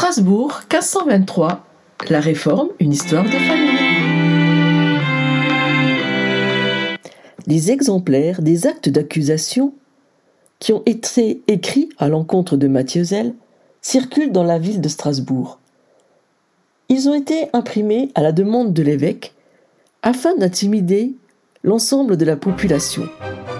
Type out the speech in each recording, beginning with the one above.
Strasbourg, 1523, la Réforme, une histoire de famille. Les exemplaires des actes d'accusation qui ont été écrits à l'encontre de Matthieu-Zell circulent dans la ville de Strasbourg. Ils ont été imprimés à la demande de l'évêque afin d'intimider l'ensemble de la population.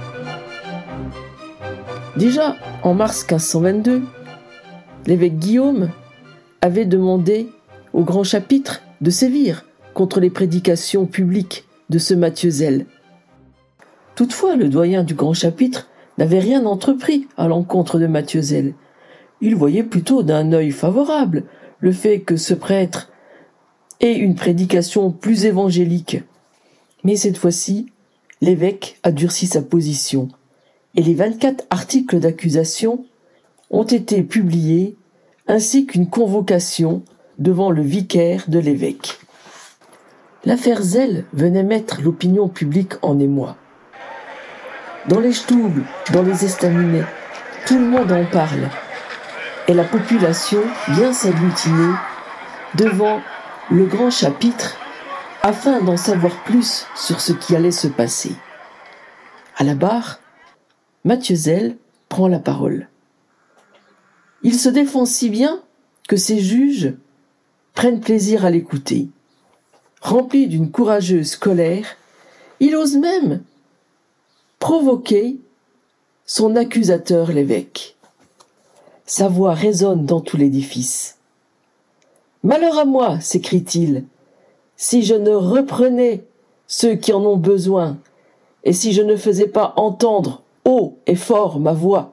Déjà en mars 1522, l'évêque Guillaume avait demandé au grand chapitre de sévir contre les prédications publiques de ce Matthieu-Zell. Toutefois, le doyen du grand chapitre n'avait rien entrepris à l'encontre de Matthieu-Zell. Il voyait plutôt d'un œil favorable le fait que ce prêtre ait une prédication plus évangélique. Mais cette fois-ci, l'évêque a durci sa position et les 24 articles d'accusation ont été publiés ainsi qu'une convocation devant le vicaire de l'évêque. L'affaire Zell venait mettre l'opinion publique en émoi. Dans les stoubles, dans les estaminets, tout le monde en parle. Et la population vient s'agglutiner devant le grand chapitre afin d'en savoir plus sur ce qui allait se passer. À la barre, Matthieu-Zell prend la parole. Il se défend si bien que ses juges prennent plaisir à l'écouter. Rempli d'une courageuse colère, il ose même provoquer son accusateur l'évêque. Sa voix résonne dans tout l'édifice. « Malheur à moi, s'écrie-t-il, si je ne reprenais ceux qui en ont besoin, et si je ne faisais pas entendre haut et fort ma voix.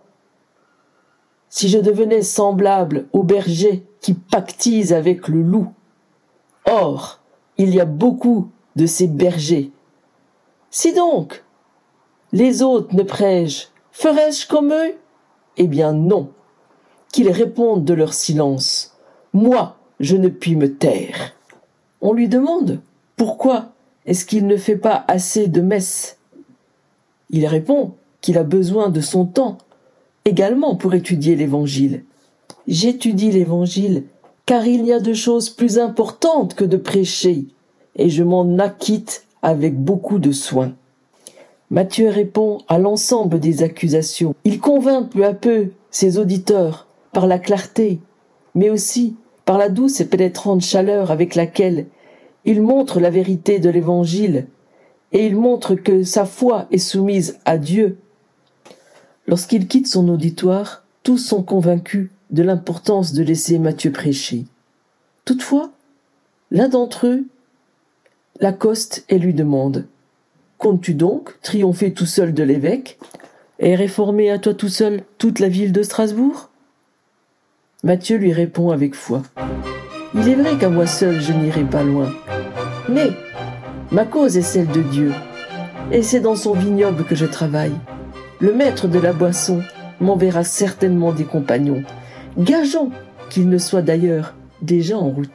Si je devenais semblable au berger qui pactise avec le loup. Or, il y a beaucoup de ces bergers. Si donc les autres ne prêchent, ferais-je comme eux? Eh bien non, qu'ils répondent de leur silence. Moi, je ne puis me taire. » On lui demande pourquoi est-ce qu'il ne fait pas assez de messes. Il répond qu'il a besoin de son temps également pour étudier l'Évangile. « J'étudie l'Évangile car il y a de choses plus importantes que de prêcher, et je m'en acquitte avec beaucoup de soin. » Matthieu répond à l'ensemble des accusations. Il convainc peu à peu ses auditeurs par la clarté, mais aussi par la douce et pénétrante chaleur avec laquelle il montre la vérité de l'Évangile, et il montre que sa foi est soumise à Dieu. Lorsqu'il quitte son auditoire, tous sont convaincus de l'importance de laisser Matthieu prêcher. Toutefois, l'un d'entre eux l'accoste et lui demande « Comptes-tu donc triompher tout seul de l'évêque et réformer à toi tout seul toute la ville de Strasbourg ?» Matthieu lui répond avec foi « Il est vrai qu'à moi seul je n'irai pas loin, mais ma cause est celle de Dieu, et c'est dans son vignoble que je travaille. Le maître de la boisson m'enverra certainement des compagnons. Gageons qu'ils ne soient d'ailleurs déjà en route. »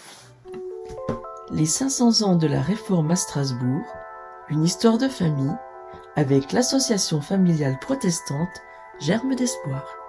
Les 500 ans de la Réforme à Strasbourg, une histoire de famille, avec l'association familiale protestante Germe d'Espoir.